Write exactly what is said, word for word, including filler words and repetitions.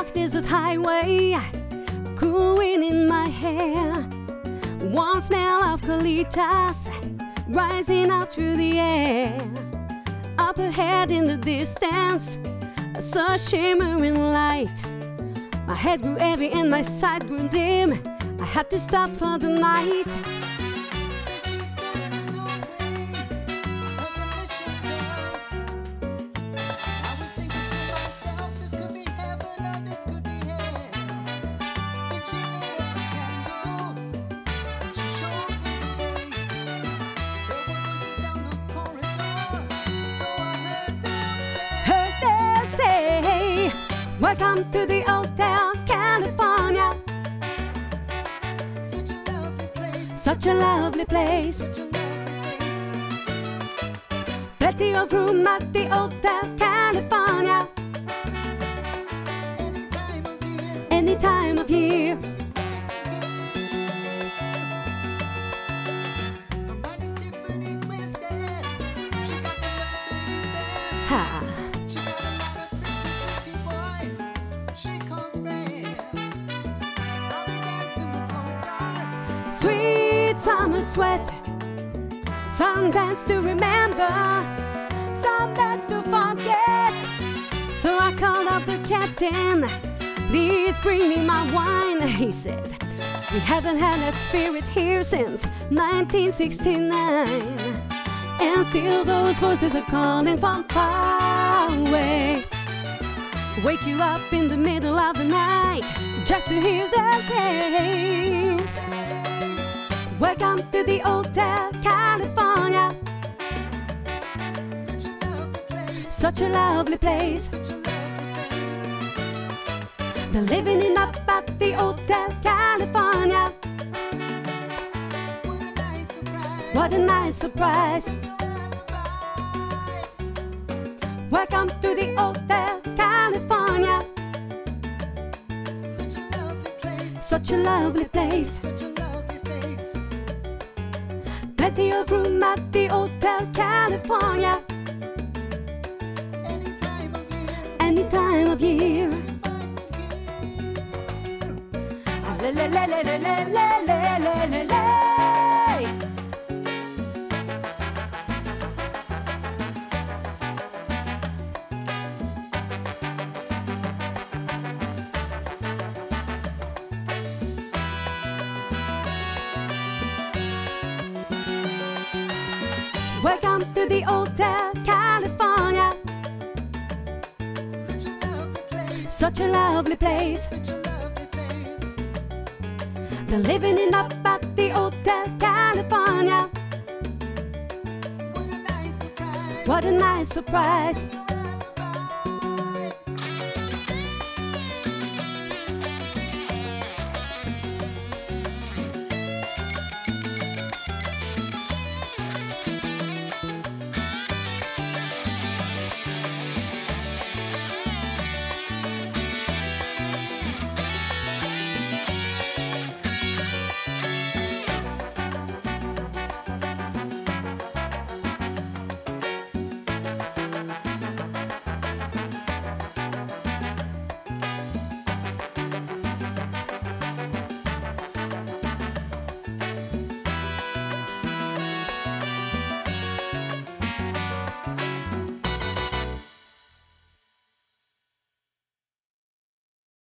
black desert highway, cool wind in my hair, warm smell of colitas rising up through the air. Up ahead in the distance, I saw a shimmering light. My head grew heavy and my sight grew dim. I had to stop for the night. Say, welcome to the Hotel California. Such a lovely place. Such a lovely place. Such a lovely place. Plenty of room at the Hotel California. Any time of year. Any time of year. Her body's Tiffany twisted. She got the Mercedes Benz. Ha. Sweet summer sweat, some dance to remember, some dance to forget. So I called up the captain, please bring me my wine, he said. We haven't had that spirit here since nineteen sixty-nine, and still those voices are calling from far away. Wake you up in the middle of the night just to hear them say, welcome to the Hotel California. Such a lovely place. Such a lovely place. Such a lovely place. They're living it up at the Hotel California. What a nice surprise. What a nice surprise. Welcome to the Hotel California. Such a lovely place. Such a lovely place. Such a lovely place. Plenty of room at the Hotel California. Any time of year. Any time of year. Le le le le le le le le le le. Welcome to the Hotel California. Such a lovely place. Such a lovely place. Such a lovely place. They're living it up at the Hotel California. What a nice surprise. What a nice surprise.